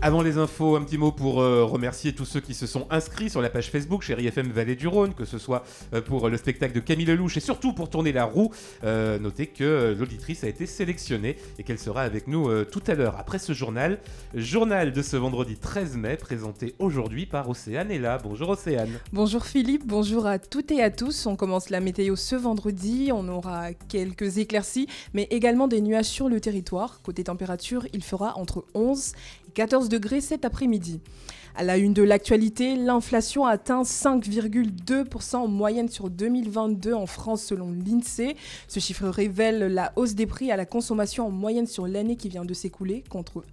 Avant les infos, un petit mot pour remercier tous ceux qui se sont inscrits sur la page Facebook Chérie FM Vallée du Rhône, que ce soit pour le spectacle de Camille Lelouch et surtout pour tourner la roue. Notez que l'auditrice a été sélectionnée et qu'elle sera avec nous tout à l'heure après ce journal. Journal de ce vendredi 13 mai, présenté aujourd'hui par Océane est là. Bonjour Océane. Bonjour Philippe, bonjour à toutes et à tous. On commence la météo ce vendredi. On aura quelques éclaircies, mais également des nuages sur le territoire. Côté température, il fera entre 11 et 14 degrés cet après-midi. À la une de l'actualité, l'inflation atteint 5,2% en moyenne sur 2022 en France selon l'INSEE. Ce chiffre révèle la hausse des prix à la consommation en moyenne sur l'année qui vient de s'écouler contre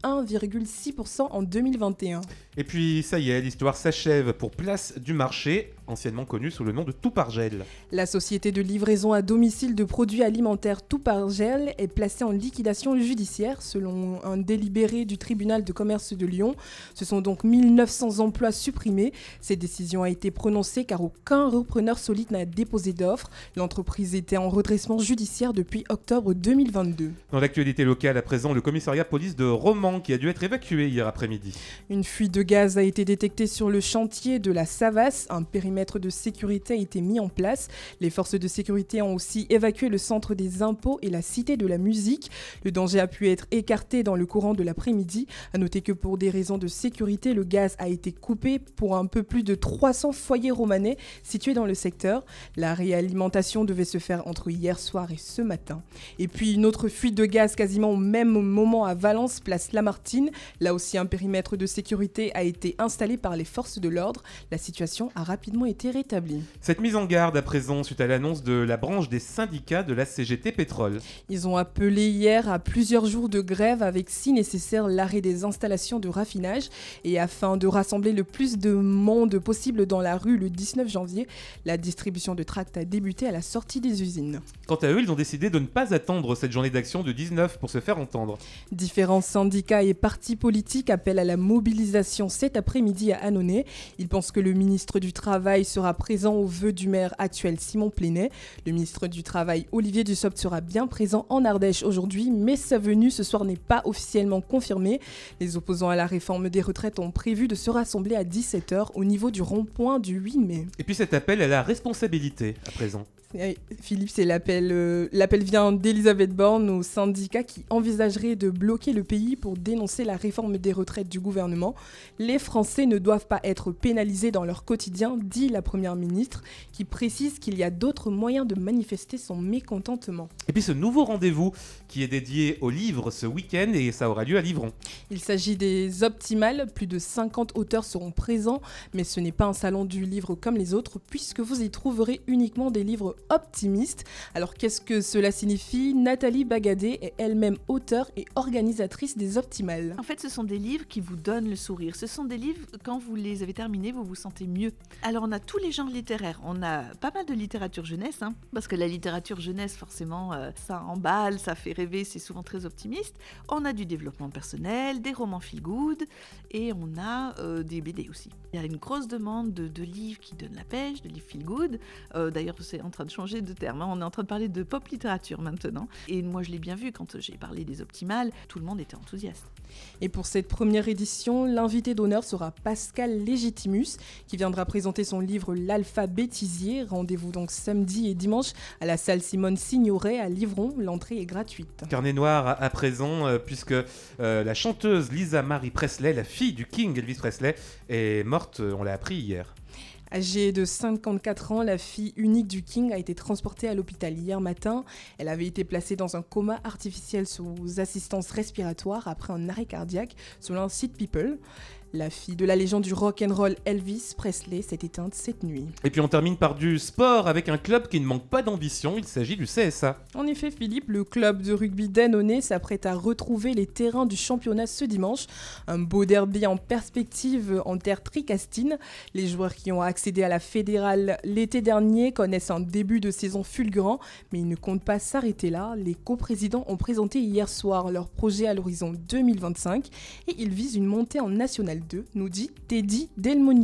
1,6% en 2021. Et puis ça y est, l'histoire s'achève pour Place du Marché, anciennement connue sous le nom de Toupargel. La société de livraison à domicile de produits alimentaires Toupargel est placée en liquidation judiciaire selon un délibéré du tribunal de commerce de Lyon. Ce sont donc 1900 emplois supprimés. Cette décision a été prononcée car aucun repreneur solide n'a déposé d'offre. L'entreprise était en redressement judiciaire depuis octobre 2022. Dans l'actualité locale, à présent, le commissariat police de Romans qui a dû être évacué hier après-midi. Une fuite de gaz a été détectée sur le chantier de la Savasse. Un périmètre de sécurité a été mis en place. Les forces de sécurité ont aussi évacué le centre des impôts et la cité de la musique. Le danger a pu être écarté dans le courant de l'après-midi. À noter que pour des raisons de sécurité, le gaz a été coupé pour un peu plus de 300 foyers romanais situés dans le secteur. La réalimentation devait se faire entre hier soir et ce matin. Et puis une autre fuite de gaz quasiment au même moment à Valence, place Lamartine. Là aussi, un périmètre de sécurité a été installé par les forces de l'ordre. La situation a rapidement été rétablie. Cette mise en garde à présent suite à l'annonce de la branche des syndicats de la CGT Pétrole. Ils ont appelé hier à plusieurs jours de grève avec si nécessaire l'arrêt des installations de raffinage et afin de rassembler le plus de monde possible dans la rue le 19 janvier, la distribution de tracts a débuté à la sortie des usines. Quant à eux, ils ont décidé de ne pas attendre cette journée d'action du 19 pour se faire entendre. Différents syndicats et partis politiques appellent à la mobilisation cet après-midi à Annonay. Ils pensent que le ministre du Travail sera présent aux vœux du maire actuel Simon Plénet. Le ministre du Travail Olivier Dussopt sera bien présent en Ardèche aujourd'hui, mais sa venue ce soir n'est pas officiellement confirmée. Les opposants à la réforme des retraites ont prévu de se rassembler à 17h au niveau du rond-point du 8 mai. Et puis cet appel à la responsabilité à présent. Philippe, c'est l'appel vient d'Elisabeth Borne aux syndicats qui envisageraient de bloquer le pays pour dénoncer la réforme des retraites du gouvernement. Les Français ne doivent pas être pénalisés dans leur quotidien, dit la Première ministre, qui précise qu'il y a d'autres moyens de manifester son mécontentement. Et puis ce nouveau rendez-vous qui est dédié aux livres ce week-end et ça aura lieu à Livron. Il s'agit des Optimales, plus de 50 auteurs seront présents, mais ce n'est pas un salon du livre comme les autres puisque vous y trouverez uniquement des livres optimistes. Alors qu'est-ce que cela signifie ? Nathalie Bagadé est elle-même auteure et organisatrice des Optimales. En fait, ce sont des livres qui vous donnent le sourire. Ce sont des livres, quand vous les avez terminés, vous vous sentez mieux. Alors on a tous les genres littéraires. On a pas mal de littérature jeunesse, parce que la littérature jeunesse, forcément, ça emballe, ça fait rêver, c'est souvent très optimiste. On a du développement personnel, des romans feel-good et on a des BD aussi. Il y a une grosse demande de livres qui donnent la pêche, de livres feel-good. D'ailleurs, c'est en train de changer de terme. On est en train de parler de pop littérature maintenant. Et moi, je l'ai bien vu quand j'ai parlé des Optimales. Tout le monde était enthousiaste. Et pour cette première édition, l'invité d'honneur sera Pascal Légitimus, qui viendra présenter son livre L'Alphabétisier. Rendez-vous donc samedi et dimanche à la salle Simone Signoret à Livron. L'entrée est gratuite. Carnet noir à présent, puisque la chanteuse Lisa Marie Presley, la fille du King Elvis Presley, est morte, on l'a appris hier. Âgée de 54 ans, la fille unique du King a été transportée à l'hôpital hier matin. Elle avait été placée dans un coma artificiel sous assistance respiratoire après un arrêt cardiaque, selon un site People. La fille de la légende du rock'n'roll Elvis Presley s'est éteinte cette nuit. Et puis on termine par du sport avec un club qui ne manque pas d'ambition, il s'agit du CSA. En effet Philippe, le club de rugby d'Annonay s'apprête à retrouver les terrains du championnat ce dimanche. Un beau derby en perspective en terre tricastine. Les joueurs qui ont accédé à la fédérale l'été dernier connaissent un début de saison fulgurant, mais ils ne comptent pas s'arrêter là. Les coprésidents ont présenté hier soir leur projet à l'horizon 2025 et ils visent une montée en National 2, nous dit Teddy Delmonico.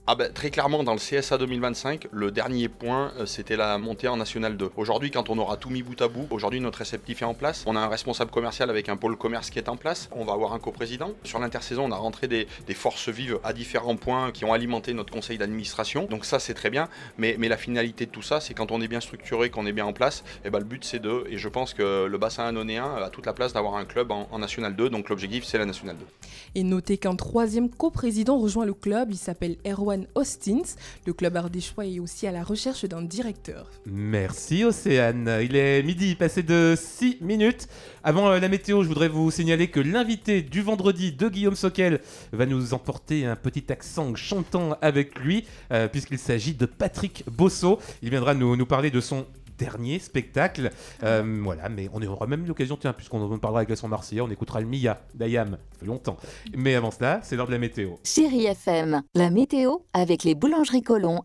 Très clairement, dans le CSA 2025, le dernier point, c'était la montée en National 2. Aujourd'hui, quand on aura tout mis bout à bout, aujourd'hui notre réceptif est en place, on a un responsable commercial avec un pôle commerce qui est en place, on va avoir un coprésident. Sur l'intersaison, on a rentré des forces vives à différents points qui ont alimenté notre conseil d'administration, donc ça c'est très bien, mais la finalité de tout ça, c'est quand on est bien structuré, qu'on est bien en place, le but c'est et je pense que le bassin annonéen a toute la place d'avoir un club en National 2, donc l'objectif c'est la National 2. Et notez qu'un troisième coprésident rejoint le club, il s'appelle Erwan Ostins. Le club ardéchois est aussi à la recherche d'un directeur. Merci Océane. Il est midi, passé de 6 minutes. Avant la météo, je voudrais vous signaler que l'invité du vendredi de Guillaume Soquel va nous emporter un petit accent chantant avec lui, puisqu'il s'agit de Patrick Bosso. Il viendra nous parler de son dernier spectacle. Voilà, mais on aura même l'occasion, puisqu'on en parlera avec l'accent marseillais, on écoutera le Mia d'Ayam. Ça fait longtemps. Mais avant cela, c'est l'heure de la météo. Chérie FM, la météo avec les boulangeries Colomb.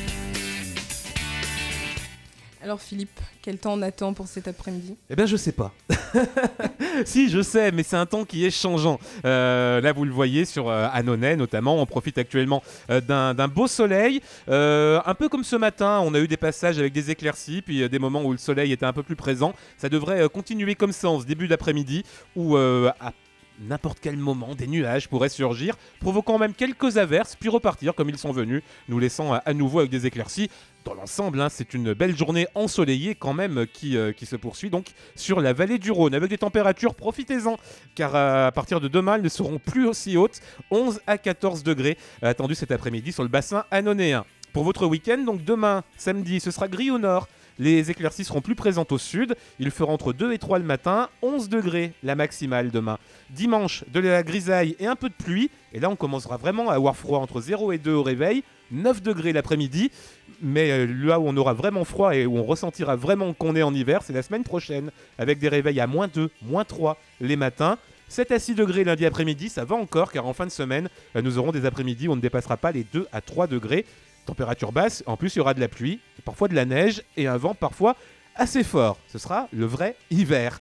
Alors Philippe, quel temps on attend pour cet après-midi ? Eh bien, je sais pas. Si, je sais, mais c'est un temps qui est changeant. Là, vous le voyez sur Annonay, notamment. On profite actuellement d'un beau soleil. Un peu comme ce matin, on a eu des passages avec des éclaircies, puis des moments où le soleil était un peu plus présent. Ça devrait continuer comme ça en ce début d'après-midi, où à n'importe quel moment, des nuages pourraient surgir, provoquant même quelques averses, puis repartir comme ils sont venus, nous laissant à nouveau avec des éclaircies. Dans l'ensemble, c'est une belle journée ensoleillée quand même qui se poursuit donc sur la vallée du Rhône. Avec des températures, profitez-en, car à partir de demain, elles ne seront plus aussi hautes. 11 à 14 degrés attendus cet après-midi sur le bassin annonéen. Pour votre week-end, donc demain, samedi, ce sera gris au nord. Les éclaircies seront plus présentes au sud. Il fera entre 2 et 3 le matin, 11 degrés la maximale demain. Dimanche, de la grisaille et un peu de pluie. Et là, on commencera vraiment à avoir froid entre 0 et 2 au réveil. 9 degrés l'après-midi. Mais là où on aura vraiment froid et où on ressentira vraiment qu'on est en hiver, c'est la semaine prochaine. Avec des réveils à -2, -3 les matins. 7 à 6 degrés lundi après-midi, ça va encore, car en fin de semaine, nous aurons des après-midi où on ne dépassera pas les 2 à 3 degrés. Température basse, en plus il y aura de la pluie, parfois de la neige et un vent parfois assez fort. Ce sera le vrai hiver.